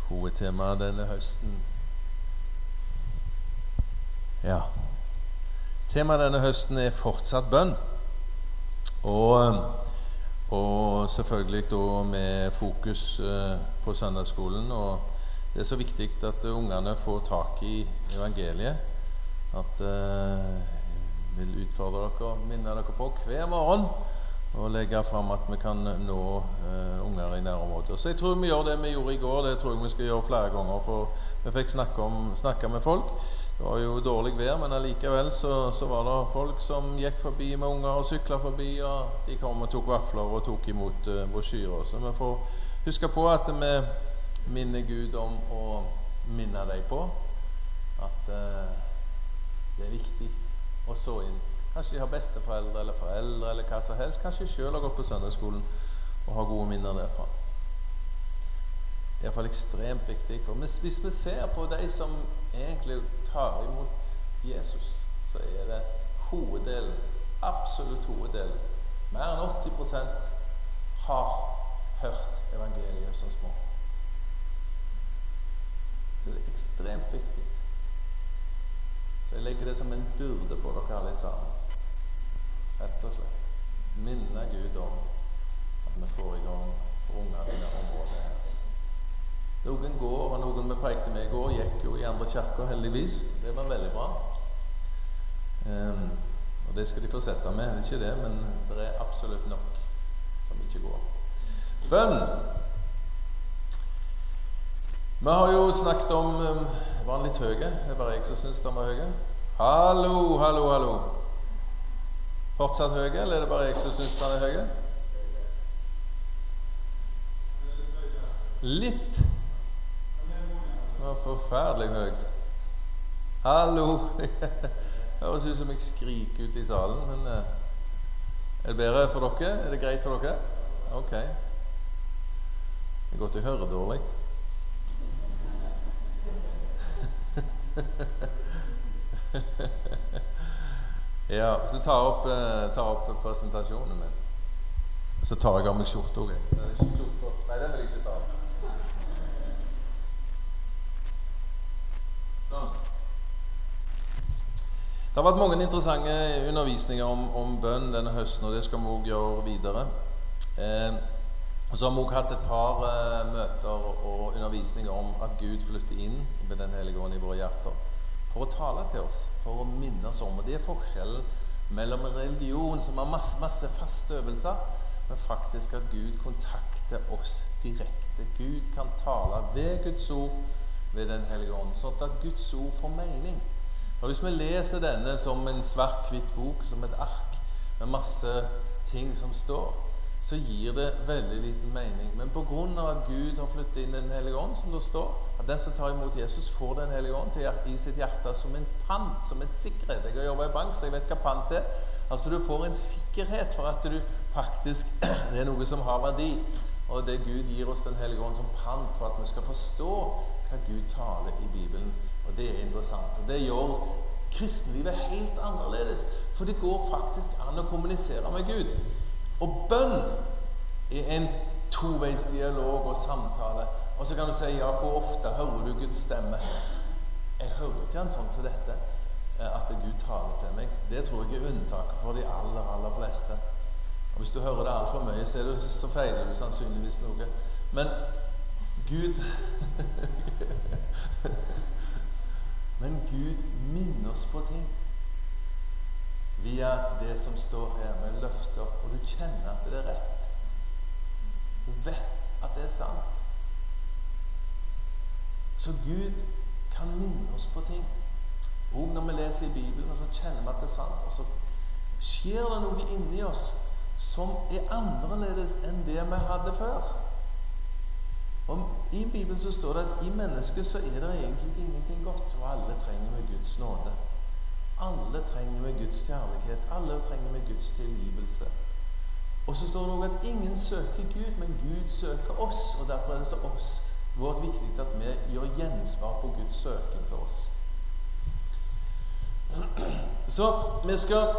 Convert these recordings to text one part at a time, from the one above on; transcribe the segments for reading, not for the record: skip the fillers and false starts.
hovedtema denne høsten. Ja, temaet denne høsten fortsatt bønn. Og selvfølgelig da med fokus på søndagsskolen. Og det så viktig at ungene får tak i evangeliet. At jeg vil utfordre dere, minne dere på hver morgen og legge frem at vi kan nå unger i nærområdet. Så jeg tror vi gjør det vi gjorde i går. Det tror jeg vi skal gjøre flere ganger, for vi fikk snakke med folk. Det var jo dårlig vær, men allikevel så var det folk som gikk forbi med unger og syklet forbi, og de kom og tok vafler og tok imot brosjyrer. Så vi får huske på at vi minner Gud om å minne deg på at det viktig å så inn. Kanskje de har besteforeldre eller foreldre eller hva som helst. Kanskje de selv har gått på søndagsskolen og har gode minner derfra. Det i hvert fall ekstremt viktig. For hvis vi ser på de som egentlig tar imot Jesus, så det hoveddelen, absolutt hoveddelen, mer enn 80% har hørt evangeliet som små. Det ekstremt viktig. Så jeg legger det som en byrde på dere alle sammen. Rett og slett. Minne Gud om at vi får i gang for ungene i det området her. Noen går, og noen vi prekte med i går, gikk jo i andre kirker, heldigvis. Det var veldig bra. Og det skal de fortsette med, det ikke det, men det absolutt nok som ikke går. Bønn. Vi har jo snakket om, var han litt høye? Det bare jeg som synes han var høye. Hallo, hallo, hallo. Fortsatt høye, eller det bare jeg som synes han høye? Litt. Det var forferdelig høy. Hallo. Det høres ut som jeg skriker ut i salen, men det bedre for dere? Det greit for dere? Ok. Det godt å høre dårlig. Ja, så tar opp presentasjonen min. Så tar jeg av meg skjort også. Nei, den vil jeg ikke ta av. Sånn. Det har vært mange interessante undervisninger om bønn denne høsten, og det skal vi også gjøre videre. Og så har vi også hatt et par møter og undervisninger om at Gud flytter inn ved Den hellige ånd i våre hjerter for å tale til oss, for å minne oss om. Og det forskjellen mellom en religion som har masse faste øvelser, men faktisk at Gud kontakter oss direkte. Gud kan tale ved Guds ord, ved Den hellige ånd, sånn at Guds ord får mening. Og hvis vi leser denne som en svart-hvitt bok, som et ark med masse ting som står, så gir det veldig liten mening. Men på grunn av at Gud har flyttet inn Den hellige ånd, som det står, at den som tar imot Jesus får Den hellige ånd i sitt hjerte som en pant, som en sikkerhet. Jeg har jobbet i bank, så jeg vet hva pant er. Altså du får en sikkerhet for at du faktisk, det noe som har verdi. Og det Gud gir oss Den hellige ånd som pant for at vi skal forstå hva Gud taler i Bibelen. Og det interessant. Og det gjør kristenlivet helt annerledes, for det går faktisk an å kommunisere med Gud. Og bønn en toveis dialog og samtale. Og så kan du si, ja, hvor ofte hører du Guds stemme? Jeg hører ikke han sånn som dette, at Gud taler til meg. Det tror jeg unntaket for de aller fleste. Og hvis du hører det alt for mye, så feiler du sannsynligvis noe. Men Gud minner oss på ting via det som står her med løfter, og du kjenner at det rett. Du vet at det sant. Så Gud kan minne oss på ting. Og når vi leser i Bibelen, så kjenner vi at det sant, og så skjer det noe inni oss som annerledes enn det vi hadde før. Og i Bibelen så står det at i mennesket så det egentlig ingenting godt, og alle trenger med Guds nåde. Alle trenger med Guds kjærlighet. Alle trenger med Guds tilgivelse. Og så står det også at ingen søker Gud, men Gud søker oss. Og derfor det så vårt viktig at vi gjør gjensvar på Guds søken til oss. Så vi skal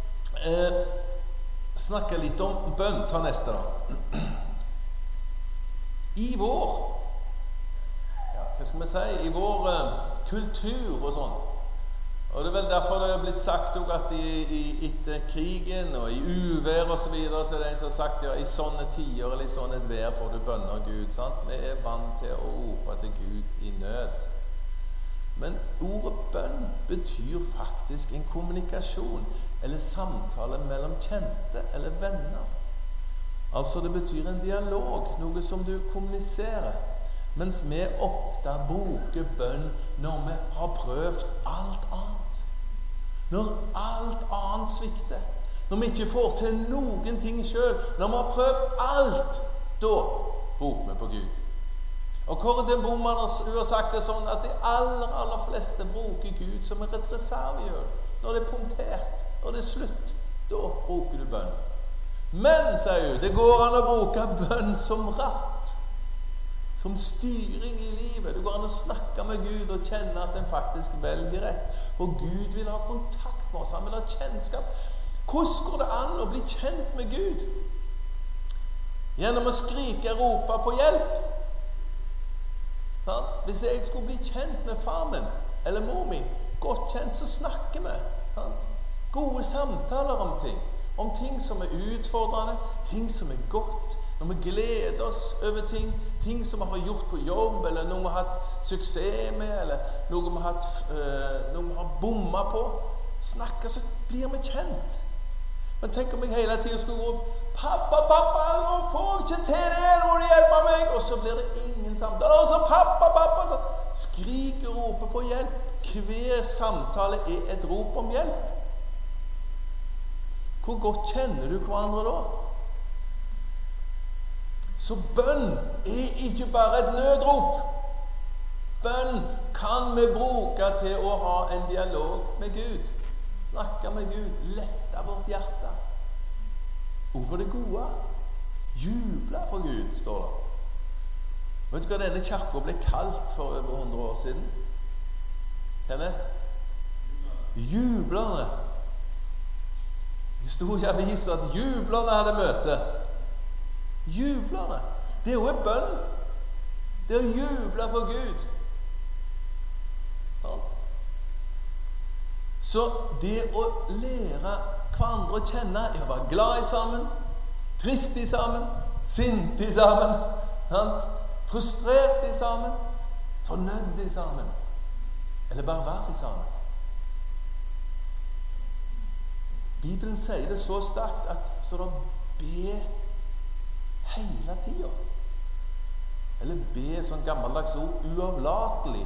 snakke litt om bønn. Ta neste da. I vår hva skal vi si, i vår kultur og sånn. Og det er vel derfor det er blitt sagt også at etter krigen og i uvær og så videre, så er det en som har sagt, ja, i sånne tider eller i sånne et vær får du bønne av Gud, sant? Vi er vant til å rope til Gud i nød. Men ordet bønn betyr faktisk en kommunikasjon eller samtale mellom kjente eller venner. Altså det betyr en dialog, noe som du kommuniserer. Mens vi ofte bruker bønn når vi har prøvd alt annet. Når alt annet svikter. Når vi ikke får til noen ting selv. Når vi har prøvd alt, da roper vi på Gud. Og Kåre den Boman har sagt det sånn at de aller fleste bruker Gud som et reservehjul. Når det er punktert, når det er slutt, da bruker du bønn. Men, sier hun, det går an å bruke bønn som ratt. Som styring i livet. Det går an å snakke med Gud og kjenne at en faktisk velger rett. For Gud vil ha kontakt med oss. Han vil ha kjennskap. Hvordan går det an å bli kjent med Gud? Gjennom å skrike og rope på hjelp. Sant? Hvis jeg skulle bli kjent med far min eller mor min, godt kjent, så snakker vi. Sant? Gode samtaler om ting. Om ting som er utfordrende, ting som er godt. Når vi gleder oss over ting, ting som vi har gjort på jobb, eller noe vi har hatt suksess med, eller noe vi har bommet på, snakker, så blir vi kjent. Men tenk om jeg hele tiden skulle gå opp, pappa, nå får jeg ikke til det, nå må du hjelpe meg, og så blir det ingen samtale. Og så pappa, så skriker og roper på hjelp. Hver samtale er et rop om hjelp. Hvor godt kjenner du hverandre da? Så bønn er ikke bare et nødrop. Bønn kan vi bruke til å ha en dialog med Gud. Snakke med Gud. Lette vårt hjerte. Hvorfor det gode? Juble for Gud, står det. Vet du hva denne kirka ble kalt for over 100 år siden? Kenneth? Jublerne. Det stod i avisen at jublerne hadde møte. Jublerne. Det er jo en bønn. Det er å juble for Gud. Sånn. Så det å lære hverandre å kjenne er å være glad i sammen, trist i sammen, sint i sammen, frustrert i sammen, fornøyd i sammen, eller bare være i sammen. Bibelen sier det så sterkt at så da be hele tiden. Eller be, sånn gammeldags ord, uavlatelig.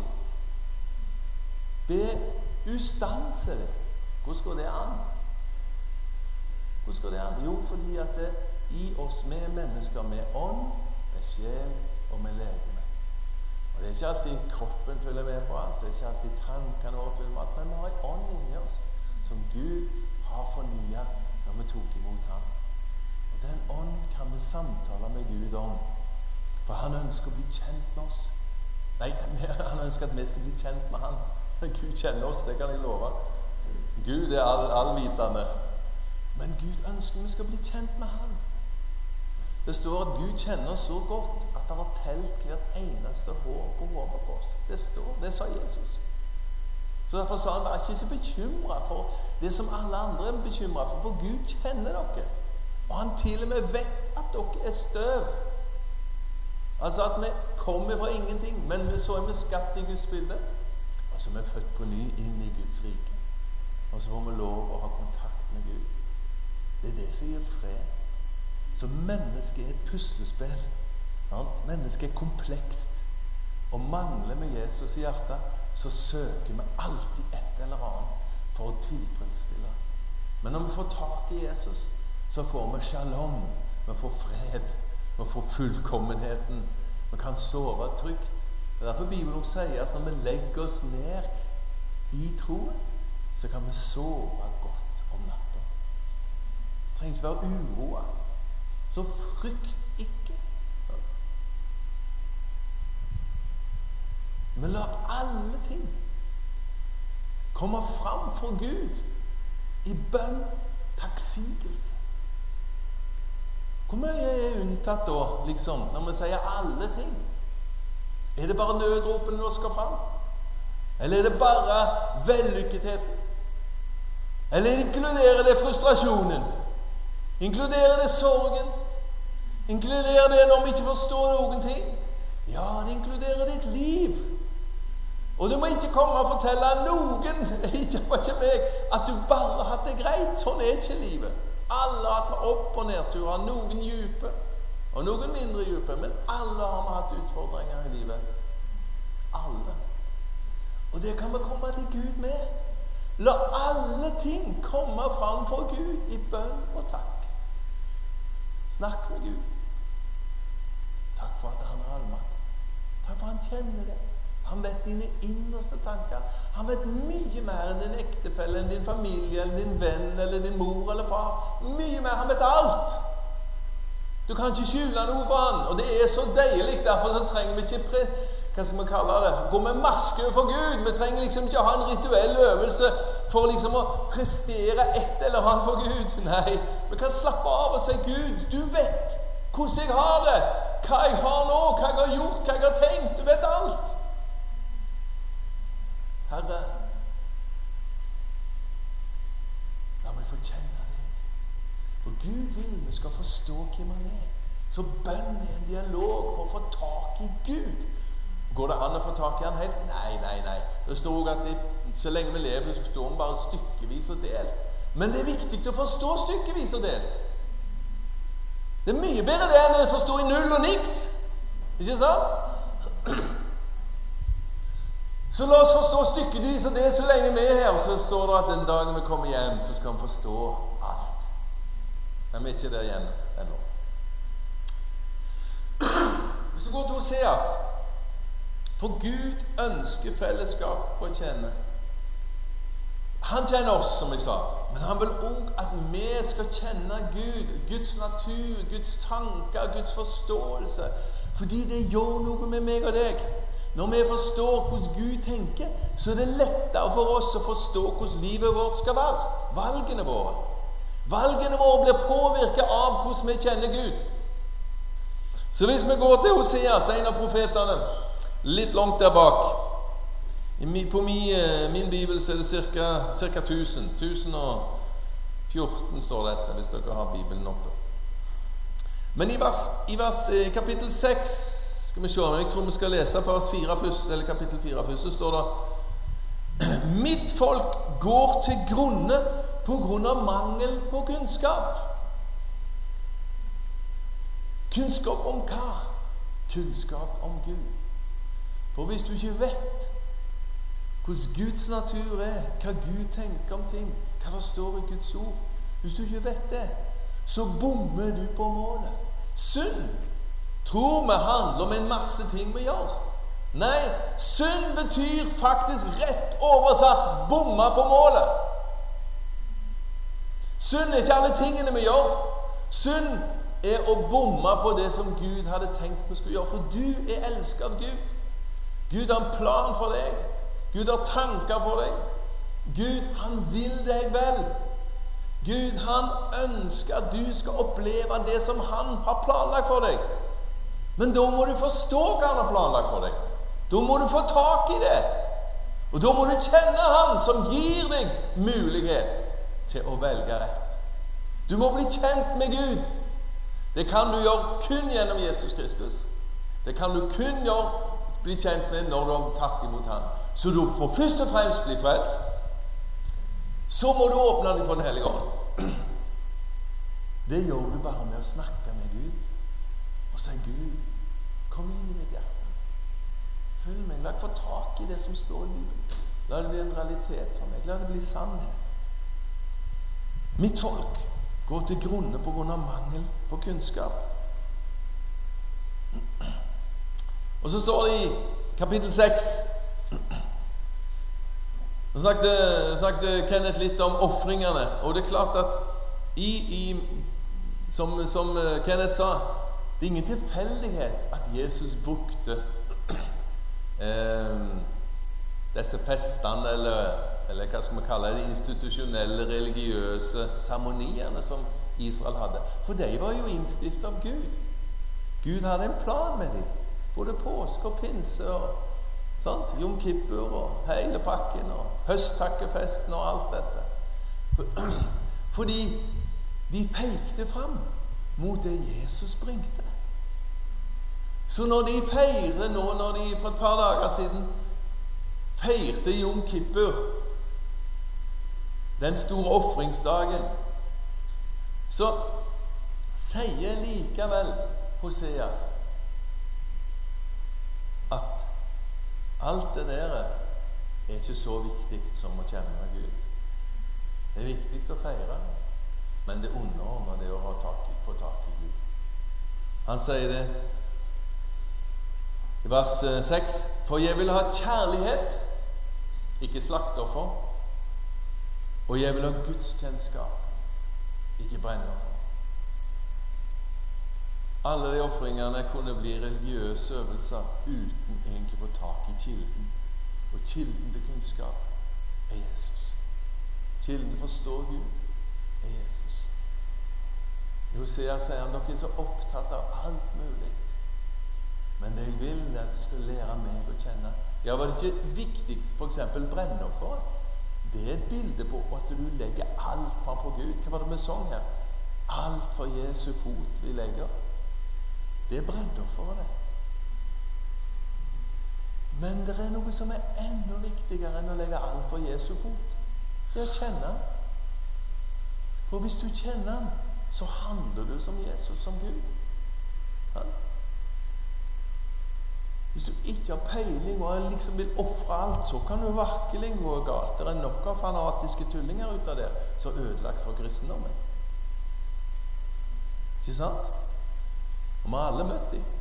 Be ustanselig. Hvordan går det an? Hvordan går det an? Jo, fordi at det i oss med mennesker med ånd, med sjel og med legeme. Og det er ikke alltid kroppen følger med på alt, det er ikke alltid tankene våre følger med alt, men vi har en ånd inni oss som Gud har fornyet når vi tok imot ham. Og den ånd kan vi samtale med Gud om. For han ønsker å bli kjent med oss. Nei, han ønsker at vi skal bli kjent med han. Gud kjenner oss, det kan jeg love. Gud er allvitende. Men Gud ønsker vi skal bli kjent med han. Det står at Gud kjenner oss så godt at han har telt hvert eneste hår på hodet på oss. Det står, det sa Jesus. Så derfor sa han, vær ikke så bekymret for det som alle andre er bekymret for Gud kjenner dere. Og han til og med vet at dere er støv. Altså at vi kommer fra ingenting, men så er vi skapt i Guds bilde. Og så er vi født på ny inn i Guds rike. Og så får vi lov å ha kontakt med Gud. Det er det som gir fred. Så mennesket er et puslespill. Mennesket er komplekst. Og mangler vi Jesus i hjertet, så søker vi alltid et eller annet for å tilfredsstille. Men når vi får tak i Jesus, så får vi shalom, vi får fred, vi får fullkommenheten, vi kan sove trygt. Det er derfor Bibelen sier at når vi legger oss ned i troen, så kan vi sove godt om natten. Det trenger ikke være uroa. Så frykt ikke. Men la alle ting komme fram for Gud i bønn, takksigelse. Hvor mye er unntatt da, liksom, når vi sier alle ting? Er det bare nødropene som skal fram? Eller er det bare vellykketheten? Eller inkluderer det frustrasjonen? Inkluderer det sorgen? Inkluderer det når vi ikke forstår noen ting? Ja, det inkluderer ditt liv. Og du må ikke komme og fortelle noen, ikke meg, at du bare har hatt det greit. Sånn er ikke livet. Alle har hatt opp- og nedturer, noen dype og noen mindre dype, men alle har vi hatt utfordringer i livet. Alle. Og det kan vi komme til Gud med. La alle ting komme fram for Gud i bønn og takk. Snakk med Gud. Takk for at han er allmakt. Takk for at han kjenner det. Han vet dine innerste tanker. Han vet mye mer enn din ektefelle, enn din familie, eller din venn, eller din mor eller far. Mye mer. Han vet alt. Du kan ikke skjule noe for han. Og det er så deilig. Derfor så trenger vi ikke hva skal vi kalle det? Gå med maske for Gud. Vi trenger liksom ikke ha en rituell øvelse for liksom å prestere et eller annet for Gud. Nei, vi kan slappe av og si, Gud, du vet hvordan jeg har det, hva jeg har nå, hva jeg har gjort, hva jeg har tenkt. Du vet alt. Herre, la meg få kjenne deg. For Gud vil vi skal forstå hvem han er. Så bønn er en dialog for å få tak i Gud. Går det an å få tak i han helt? Nei. Det står også at så lenge vi lever, så forstår vi bare stykkevis og delt. Men det er viktig å forstå stykkevis og delt. Det er mye bedre det enn å forstå i null og niks. Ikke sant? Så la oss forstå stykkevis og delt så lenge vi er her. Så står det at den dagen vi kommer hjem, så skal vi forstå alt. Men vi er ikke der igjen ennå. Hvis vi går til Hoseas, for Gud ønsker fellesskap å kjenne. Han kjenner oss, som jeg sa, men han vil også at vi skal kjenne Gud, Guds natur, Guds tanker, Guds forståelse. Fordi det gjør noe med meg og deg. Når vi forstår hvordan Gud tenker, så er det lettere for oss å forstå hvordan livet vårt skal være. Valgene våre. Valgene våre blir påvirket av hvordan vi kjenner Gud. Så hvis vi går til Hoseas, en av profetene, litt langt der bak. På min bibel så er det cirka 1000. 1014 står dette, hvis dere har Bibelen oppe. Men i kapittel 6, skal vi se, jeg tror vi skal lese vers 4 først, eller kapittel 4 først, så står det: Mitt folk går til grunne på grunn av mangel på kunnskap. Kunnskap om hva? Kunnskap om Gud. For hvis du ikke vet hvordan Guds natur er, hva Gud tenker om ting, hva det står i Guds ord, hvis du ikke vet det, så bommer du på målet. Synd tror vi handler om en masse ting vi gjør. Nei, synd betyr faktisk rett oversatt bomma på målet. Synd er ikke alle tingene vi gjør. Synd er å bomme på det som Gud hadde tenkt vi skulle gjøre. For du er elsket av Gud. Gud har en plan for deg. Gud har tanker for deg. Gud, han vil deg vel. Gud, han ønsker at du skal oppleve det som han har planlagt for deg. Men da må du forstå hva han har planlagt for deg. Da må du få tak i det. Og da må du kjenne han som gir deg mulighet til å velge rett. Du må bli kjent med Gud. Det kan du gjøre kun gjennom Jesus Kristus. Det kan du kun gjøre bli kjent med når du har tatt imot han. Så du får først og fremst bli frelst. Så må du åpne deg for Den hellige ånd. Det gjør du bare med å snakke med Gud og si: Gud, kom inn i mitt hjerte. Følg meg. La meg få tak i det som står i Bibelen. La det bli en realitet for meg. La det bli sannhet. Mitt folk går til grunne på grunn av mangel på kunnskap. Og så står det i kapittel 6. Nå snakket Kenneth litt om offringene. Og det er klart at som Kenneth sa, det er ingen tilfeldighet at Jesus brukte disse festene, eller hva skal vi kalle det, institusjonelle, religiøse seremoniene som Israel hadde. For de var jo innstiftet av Gud. Gud hadde en plan med dem. Både påske og pinse og sant? Jom Kippur og hele pakken og høsttakkefesten og alt dette. Fordi de pekte frem mot det Jesus bringte. Så når de feirer nå, når de for et par dager siden feirte Jom Kippur, den store offringsdagen, så sier likevel Hoseas at alt det der er ikke så viktig som å kjenne Gud. Det er viktig å feire, men det underordner det å få tak i Gud. Han sier det i vers 6: For jeg vil ha kjærlighet, ikke slaktoffer, og jeg vil ha gudskjennskap, ikke brennoffer. Alle de offringene kunne bli religiøse øvelser uten egentlig å få tak i kilden. Og kilden til kunnskap er Jesus. Kilden til å forstå Gud er Jesus. I Hosea sier han: dere er så opptatt av alt mulig, men det jeg vil er at du skal lære meg å kjenne. Ja, var det ikke viktig for eksempel brennoffer? Det er et bilde på at du legger alt framfor Gud. Hva var det vi sang her? Alt for Jesu fot vi legger. Det er brennoffer, det. Men det er noe som er enda viktigere enn å legge alt for Jesu fot. Det er å kjenne han. For hvis du kjenner han, så handler du som Jesus, som Gud. Ja? Hvis du ikke har peiling og liksom vil offre alt, så kan du virkelig gå galt. Det er nok av fanatiske tullinger ut av det som er ødelagt for kristendommen. Ikke sant? Og vi har alle møtt dem.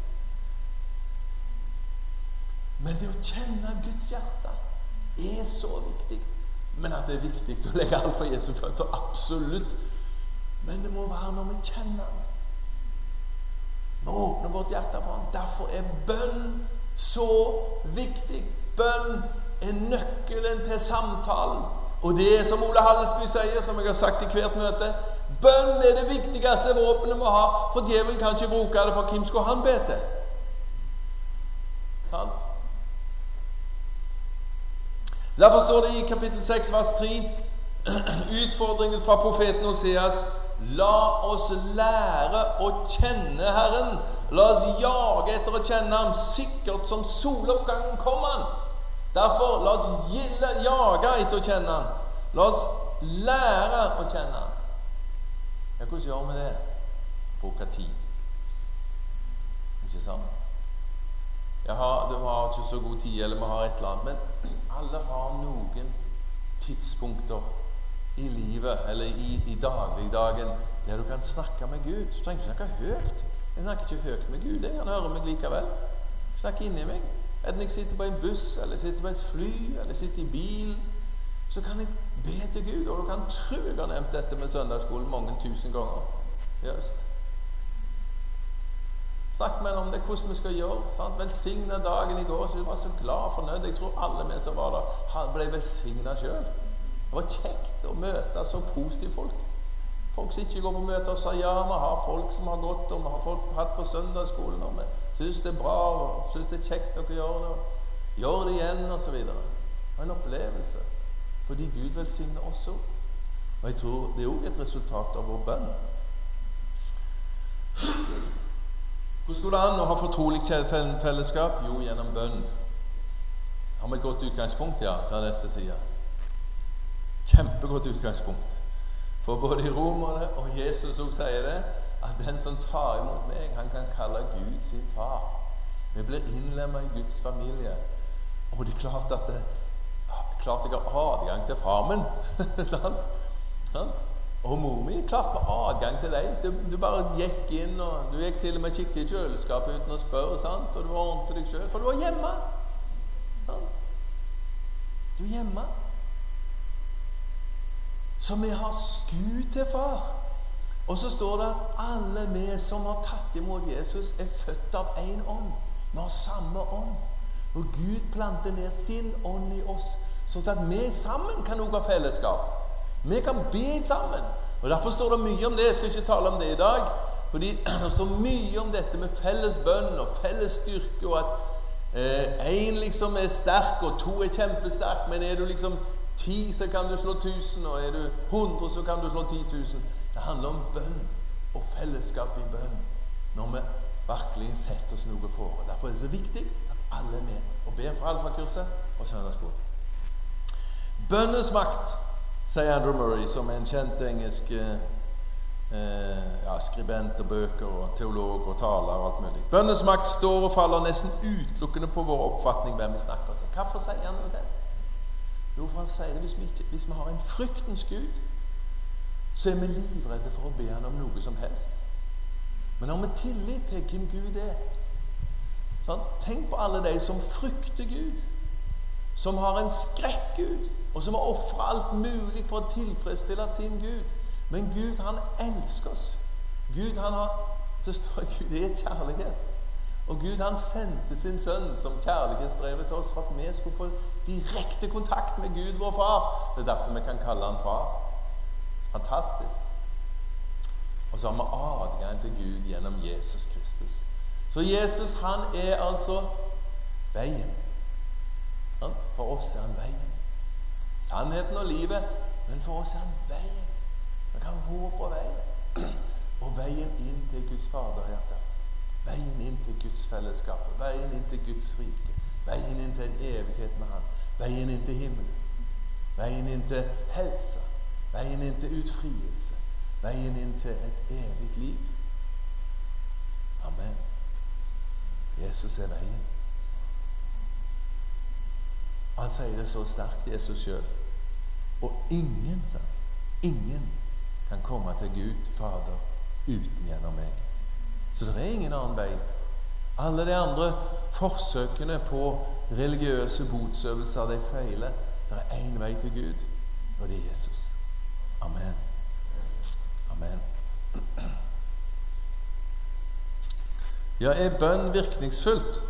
Men det å kjenne Guds hjerte er så viktig. Men at det er viktig å legge alt for Jesu føtter, absolutt. Men det må være når vi kjenner han. Vi åpner vårt hjerte for han. Derfor er bønn så viktig. Bønn er nøkkelen til samtalen. Og det er som Ole Hallesby sier, som jeg har sagt i hvert møte: bønn er det viktigste våpenet vi har, for djevelen kan ikke bruke det, for hvem skulle han be til? Sant? Derfor står det i kapittel 6, vers 3, utfordringen fra profeten Hoseas: la oss lære å kjenne Herren. La oss jage etter å kjenne ham. Sikkert som soloppgangen kom han. Derfor, la oss jage etter å kjenne ham. La oss lære å kjenne ham. Ja, hvordan gjør vi det? Bruker tid. Ikke sant? Du har ikke så god tid, eller vi har et eller annet, men alle har noen tidspunkter i livet, eller i dagligdagen, der du kan snakke med Gud. Du trenger ikke snakke høyt. Jeg snakker ikke høyt med Gud, han hører meg likevel. Jeg snakker inni meg. Enten jeg sitter på en buss, eller jeg sitter på et fly, eller jeg sitter i bil, så kan jeg be til Gud. Og du kan tro jeg har nevnt dette med søndagsskolen mange tusen ganger. Just. Snakket med henne om det, hvordan vi skal gjøre. Sant? Velsignet dagen i går, så jeg var så glad og fornøyd. Jeg tror alle vi som var der, ble velsignet selv. Det var kjekt å møte så positive folk. Folk som ikke går på møter og sier ja, vi har folk som har gått, og vi har folk hatt på søndagsskolen, og vi synes det er bra, og synes det er kjekt dere gjør det, og gjør det igjen, og så videre. Det er en opplevelse, fordi Gud velsigner oss også. Og jeg tror det er også et resultat av vår bønn. Hvordan går det an å ha fortrolig fellesskap? Jo, gjennom bønn. Har vi et godt utgangspunkt? Ja, til neste side. Kjempegodt utgangspunkt. For både i Romerne og Jesus også sier det, at den som tar imot meg, han kan kalle Gud sin far. Vi blir innlemmet i Guds familie. Og det er klart at jeg har adgang til far min. Sant? Og mor mi, klart med adgang til deg. Du bare gikk inn, og du gikk til og med kikket i kjøleskapet uten å spørre, sant? Og du ordnet deg selv, for du var hjemme. Sant? Du er hjemme. Så vi har Gud til far. Og så står det at alle vi som har tatt imot Jesus, er født av en ånd. Vi har samme ånd. Og Gud planter ned sin ånd i oss, så at vi sammen kan også ha fellesskap. Vi kan be sammen. Og derfor står det mye om det. Jeg skal ikke tale om det i dag. Fordi det står mye om dette med felles bønn og felles styrke, og at en liksom er sterk, og to er kjempesterk, men er du liksom 10, så kan du slå 1000, og er du 100, så kan du slå 10 000. Det handler om bønn og fellesskap i bønn, når vi virkelig setter oss noe for. Derfor er det så viktig at alle er med og ber for alfakurset og søndagsskolen. Bønnens makt, sier Andrew Murray, som er en kjent engelsk skribent og bøker og teolog og taler og alt mulig. Bønnens makt står og faller nesten utelukkende på vår oppfatning hvem vi snakker til. Hvorfor sier han noe det? Jo, for han sier det, hvis vi har en fryktens Gud, så er vi livredde for å be han om noe som helst. Men har vi tillit til hvem Gud er? Sånn? Tenk på alle de som frykter Gud, som har en skrekk Gud, og som har offret alt mulig for å tilfredsstille sin Gud. Men Gud, han elsker oss. Gud, det står Gud er kjærlighet. Og Gud, han sendte sin sønn som kjærlighetsbrevet til oss for at vi skulle få direkte kontakt med Gud, vår far. Det er derfor vi kan kalle han far. Fantastisk. Og så har vi adgang til Gud gjennom Jesus Kristus. Så Jesus, han er altså veien. For oss er han veien. Sannheten og livet, men for oss er han veien. Vi kan håpe på veien. Og veien inn til Guds faderhjerte. Veien inn til Guds fellesskap. Veien inn til Guds rike. Veien inn til en evighet med han. Veien inn til himmelen. Veien inn til helse. Veien inn til utfrielse. Veien inn til et evigt liv. Amen. Jesus er veien. Han sier det så sterkt, Jesus selv. Og ingen, sa han, ingen kan komme til Gud, Fader, uten gjennom meg. Så det er ingen annen vei. Alle de andre forsøkene på religiøse botsøvelser, de feiler. Det er en vei til Gud, og det er Jesus. Amen. Amen. Ja, er bønn virkningsfullt?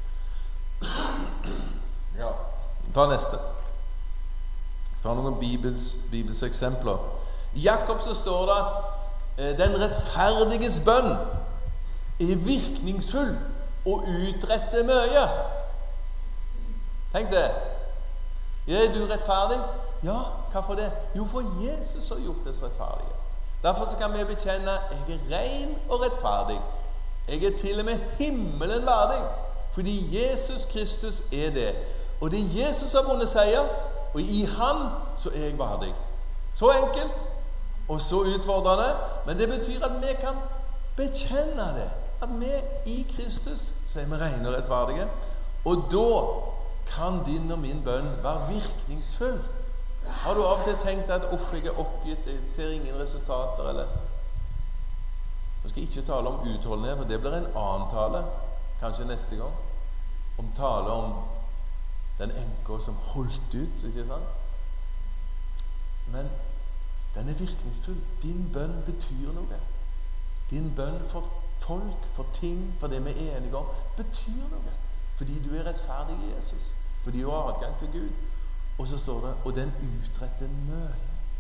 Ja, ta neste. Så har noen Bibels eksempler. I Jakob så står det at den rettferdiges bønn er virkningsfull og utretter mye. Tenk det. Er du rettferdig? Ja, hvorfor det? Jo, for Jesus har gjort oss rettferdige. Derfor så kan vi bekjenne jeg er ren og rettferdig. Jeg er til og med himmelen verdig. Fordi Jesus Kristus er det. Og det er Jesus som har vunnet seier, og i han så er jeg verdig. Så enkelt og så utfordrende, men det betyr at vi kan bekjenne det. At vi i Kristus så er vi rene og rettferdige. Og da kan din og min bønn være virkningsfull. Har du av og til tenkt at jeg er oppgitt, jeg ser ingen resultater, eller? Nå skal jeg ikke tale om utholdenhet, for det blir en annen tale, kanskje neste gang. Tale om den enka som holdt ut, ikke sant? Men den er virkningsfull. Din bønn betyr noe. Din bønn for folk, for ting, for det vi er enige om, betyr noe. Fordi du er rettferdig i Jesus. Fordi du har adgang til Gud. Og så står det, og den utretter mye.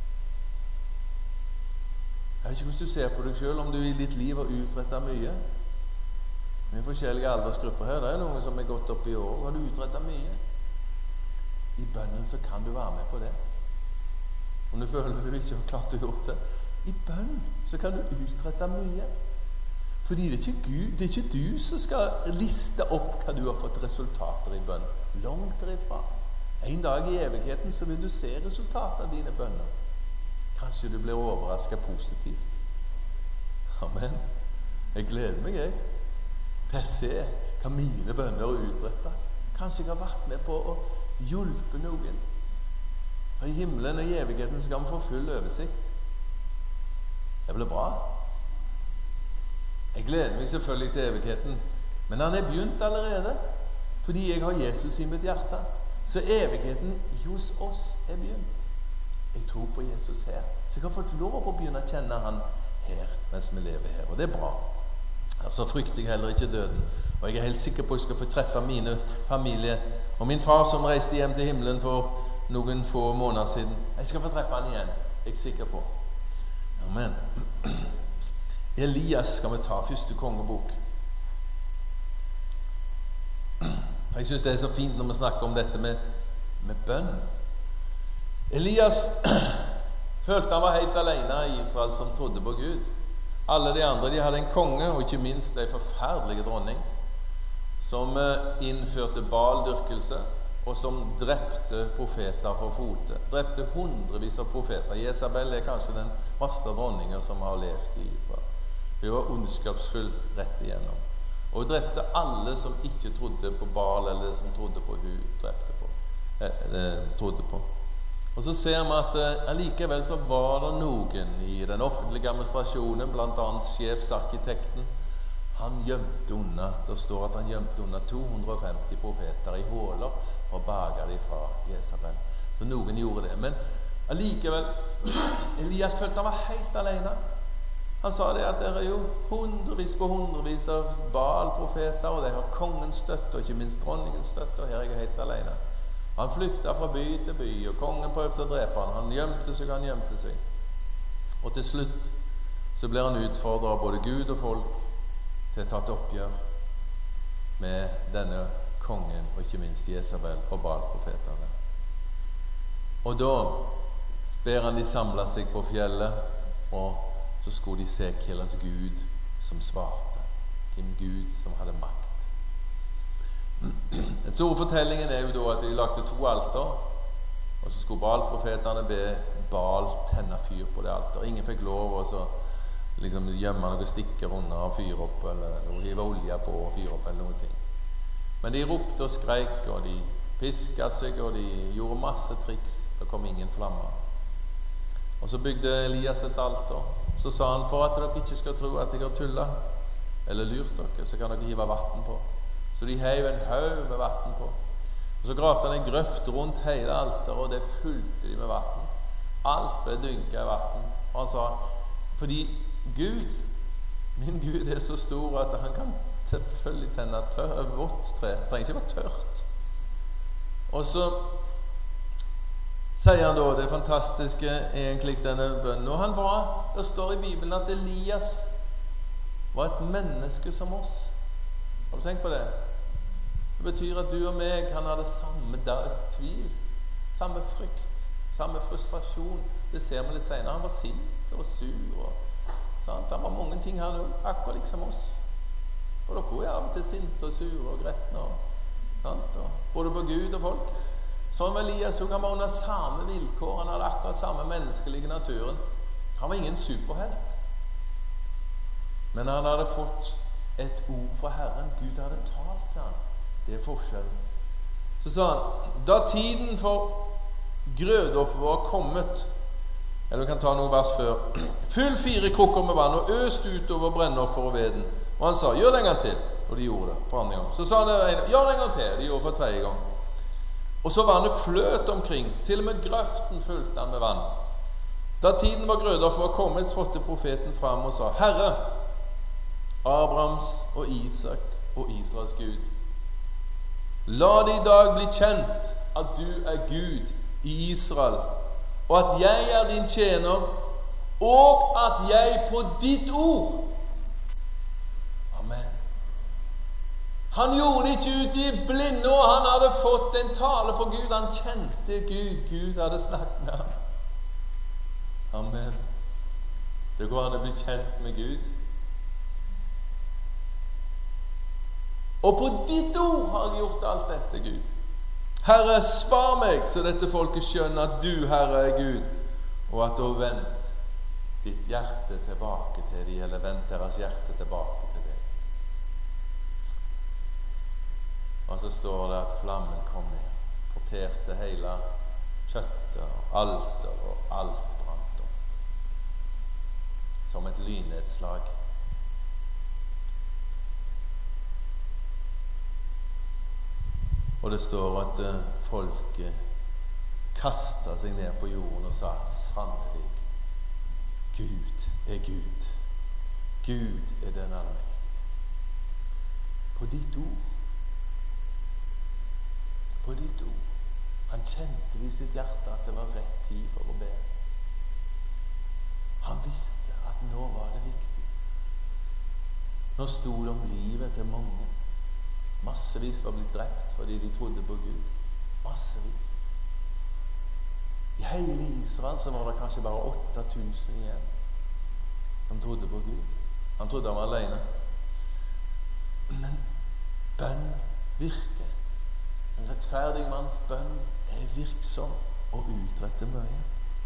Jeg vet ikke hvordan du ser på deg selv, om du i ditt liv har utrettet mye. Vi er forskjellige aldersgrupper her. Det er noen som er gått opp i år. Har du utrettet mye? I bønnen så kan du være med på det. Om du føler du ikke har klart å gjøre det. I bønnen så kan du utrette mye. Fordi det er ikke du som skal liste opp hva du har fått resultater i bønnen. Langt derifra. En dag i evigheten så vil du se resultatet av dine bønner. Kanskje du blir overrasket positivt. Amen. Jeg gleder meg, jeg. Til å se hva mine bønner har utrettet. Kanskje jeg har vært med på å hjelpe noen. For i himmelen og i evigheten så kan vi få full oversikt. Det blir bra. Jeg gleder meg selvfølgelig til evigheten. Men han er begynt allerede. Fordi jeg har Jesus i mitt hjerte. Så evigheten hos oss er begynt. Jeg tror på Jesus her. Så jeg har fått lov å begynne å kjenne han her mens vi lever her. Og det er bra. Så frykter jeg heller ikke døden. Og jeg er helt sikker på at jeg skal få treffe mine familie. Og min far som reiste hjem til himmelen for noen få måneder siden. Jeg skal få treffe han igjen. Jeg er sikker på. Amen. Elias skal vi ta, første kongebok. Jeg synes det så fint når vi snakker om dette med bønn. Elias følte han var helt alene i Israel som trodde på Gud. Alle de andre, de hadde en konge, og ikke minst en forferdelig dronning, som innførte Baal-dyrkelse, og som drepte profeter for fote. Drepte hundrevis av profeter. Jezabel kanskje den verste dronningen som har levd i Israel. Hun var ondskapsfull rett igjennom. Og hun drepte alle som ikke trodde på Baal, eller som trodde på hun trodde på. Og så ser vi at allikevel så var det noen i den offentlige administrasjonen, blant annet sjefsarkitekten. Han gjemte unna, det står at han gjemte unna 250 profeter i håler og baget de fra Jezabel. Så noen gjorde det. Men allikevel, Elias følte han var helt alene. Han sa det at det jo hundrevis på hundrevis av Baal-profeter, og de har kongens støtte, og ikke minst dronningens støtte, og her er jeg helt alene. Han flykta fra by til by, og kongen prøvde å drepe han. Han gjemte seg. Og til slutt så ble han utfordret av både Gud og folk til å ta et oppgjør med denne kongen, og ikke minst Jezabel og Baal-profeterne. Og da ber han de samle seg på fjellet, og så skulle de se hvilken Gud som svarte, hvilken Gud som hadde makt. Den store fortellingen er jo da at de lagde 2 alter, og så skulle Baal-profeterne be Baal tenne fyr på det alter. Ingen fikk lov å liksom gjemme noen stikker under og fyre opp, eller hive olje på og fyre opp, eller noen ting. Men de ropte og skreik, og de pisket seg, og de gjorde masse triks. Det kom ingen flammer. Og så bygde Elias et alter. Så sa han, for at dere ikke skal tro at jeg har tullet, eller lurt dere, så kan dere hive vatten på. Så de heiv en haug med vatten på. Og så gravde han en grøft rundt hele alteret, og det fulgte de med vatten. Alt ble dynket i vatten. Og han sa, fordi Gud, min Gud er så stor at han kan selvfølgelig tenne vått tre. Det trenger ikke være tørt. Og så sier han da det fantastiske egentlig denne bønnen. Og han det står i Bibelen at Elias var et menneske som oss. Har du tenkt på det? Det betyr at du og meg, han hadde samme tvil, samme frykt, samme frustrasjon. Det ser vi litt senere. Han var sint og sur, og han var mange ting her nå, akkurat liksom oss. Og dere er av og til sinte og sure og gretne, både på Gud og folk. Sånn var Elias, han var under samme vilkår, han hadde akkurat samme menneskelige naturen. Han var ingen superhelt. Men han hadde fått et ord fra Herren. Gud hadde talt til han. Det er forskjellen. Så sa han, da tiden for grødoffer var kommet, eller vi kan ta noen vers før, fyll 4 krukker med vann og øst ut over brennoffer og veden. Og han sa, gjør det en gang til. Og de gjorde det for andre gang. Så sa han, gjør det en gang til. De gjorde det for 3. gang. Og så vannet fløt omkring. Til og med grøften fulgte han med vann. Da tiden var grødoffer var kommet, trådte profeten fram og sa, Herre, Abrahams og Isak og Israels Gud, la det i dag bli kjent at du er Gud i Israel, og at jeg er din tjener, og at jeg på ditt ord. Amen. Han gjorde det ikke ut i blinde, og han hadde fått en tale for Gud. Han kjente Gud. Gud hadde snakket med ham. Amen. Det går an å bli kjent med Gud. Og på ditt ord har jeg gjort alt dette, Gud. Herre, svar meg, så dette folket skjønner at du, Herre, er Gud, og at du har vendt ditt hjerte tilbake til dem, eller vendt deres hjerte tilbake til deg. Og så står det at flammen kom ned, forterte hele kjøttet og alter, og alt brant opp. Som et lynnedslag. Og det står at folket kastet seg ned på jorden og sa, sannelig, Gud er Gud. Gud er den allmektige. På ditt ord. På ditt ord. Han kjente det i sitt hjerte at det var rett tid for å be. Han visste at nå var det viktig. Nå sto det om livet til mange. Massevis var blitt drept fordi de trodde på Gud. Massevis. I hele Israel så var det kanskje bare 8000 igjen som trodde på Gud. Han trodde han var alene. Men bønn virker. En rettferdig manns bønn er virksom og utretter mye.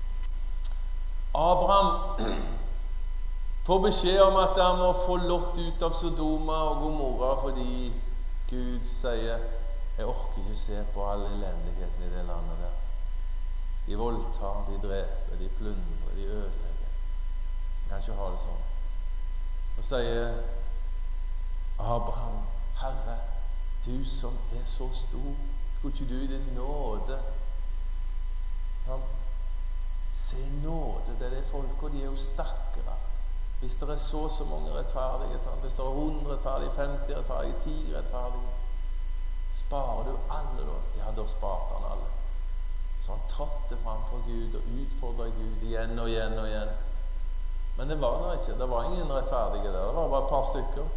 Abraham får beskjed om at han må få Lot ut av Sodoma og Gomorra fordi Gud sier, jeg orker ikke se på all elendigheten i det landet der. De voldtar, de dreper, de plundrer, de ødelegger. Jeg kan ikke ha det sånn. Og sier Abraham, Herre, du som er så stor, skulle ikke du i din nåde se nåde til det folk, og de er jo stakkere. Hvis det er så mange rettferdige, hvis det er 100 rettferdige, 50 rettferdige, 10 rettferdige, sparer du alle da? Ja, da sparte han alle. Så han trådte frem for Gud og utfordret Gud igjen og igjen og igjen. Men det var det ikke. Det var ingen rettferdige der. Det var bare et par stykker.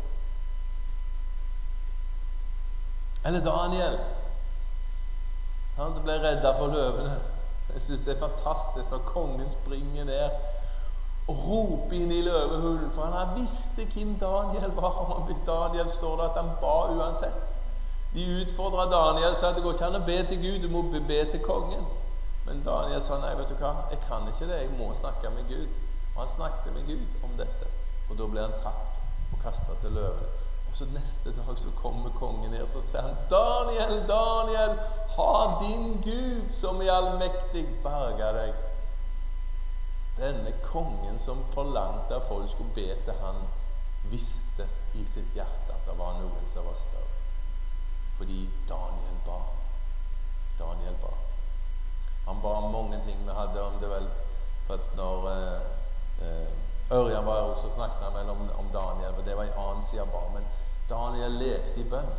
Eller Daniel. Han ble reddet for løvene. Jeg synes det er fantastisk når kongen springer ned og roper inn i løvehulen, for han visste hvem Daniel var. Og Daniel står det at han ba uansett. De utfordret Daniel, sa at det går ikke an å be til Gud, du må be til kongen. Men Daniel sa, nei, vet du hva, jeg kan ikke det, jeg må snakke med Gud. Og han snakket med Gud om dette, og da ble han tatt og kastet til løven. Og så neste dag så kommer kongen ned, og så sier han, Daniel, Daniel, ha din Gud som er allmektig berga deg. Denne kongen som forlangte at folk skulle be til han, visste i sitt hjerte at det var noen som var større. Fordi Daniel ba. Daniel ba. Han ba om mange ting. Vi hadde om det vel, for at når Ørjan var her også, snakket han vel om Daniel, for det var en annen side ba. Men Daniel levde i bønn.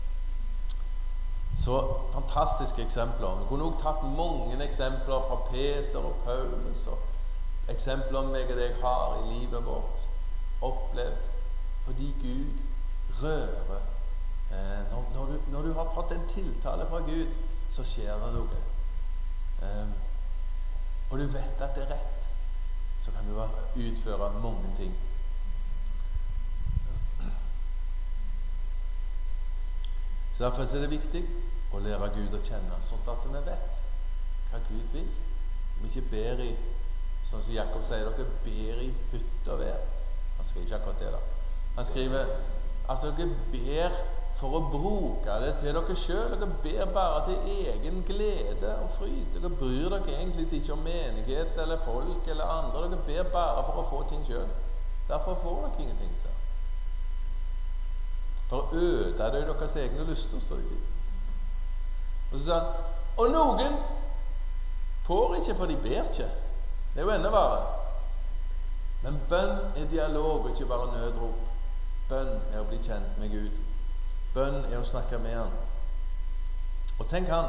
Så fantastiske eksempler. Vi kunne også tatt mange eksempler fra Peter og Paulus, og eksempler meg og deg har i livet vårt opplevd, fordi Gud rører. Når du har fått en tiltale fra Gud, så skjer det noe. Og du vet at det er rett, så kan du utføre mange ting. Så derfor er det viktig å lære Gud å kjenne, sånn at vi vet hva Gud vil. Vi ikke ber i, sånn som Jakob sier, dere ber i hytt og vær. Han skriver ikke akkurat det da. Han skriver, altså dere ber for å bruke det til dere selv. Dere ber bare til egen glede og fryd. Dere bryr dere egentlig ikke om menighet eller folk eller andre. Dere ber bare for å få ting selv. Derfor får dere ingenting selv. For å øde det deres egne lyster, står det. Og så sa han, og noen får ikke, for de ber ikke. Det er jo enda verre. Men bønn er dialog, og ikke bare nødrop. Bønn er å bli kjent med Gud. Bønn er å snakke med han. Og tenk han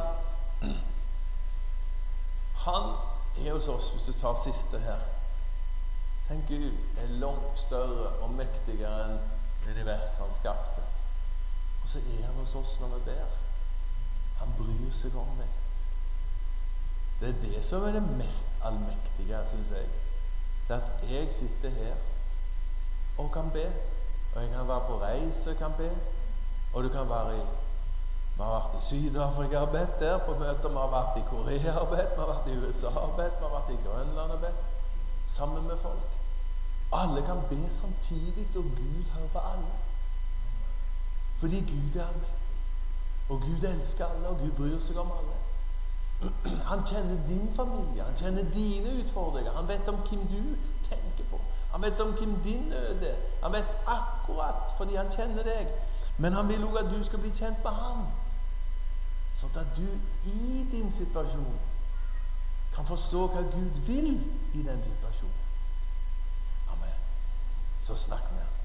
er hos oss, hvis du tar siste her. Tenk Gud er langt større og mektigere enn det univers han skapte. Og så er han hos oss når vi ber. Han bryr seg om deg. Det er det som er det mest allmektige, synes jeg. Det er at jeg sitter her og kan be. Og jeg kan være på reise og kan be. Og du kan være vi har vært i Sydafrika og bedt der på møter, vi har vært i Korea og bedt, vi har vært i USA og bedt, vi har vært i Grønland og bedt, sammen med folk. Alle kan be samtidig, og Gud hører alle. Fordi Gud er allmektig. Og Gud elsker alle, og Gud bryr seg om alle. Han kjenner din familie, han kjenner dine utfordringer, han vet om hvem du tenker på. Han vet om hvem din nød er. Han vet akkurat fordi han kjenner deg. Men han vil også at du skal bli kjent med han. Sånn at du i din situasjon kan forstå hva Gud vil i den situasjonen. Amen. Så snakk med han.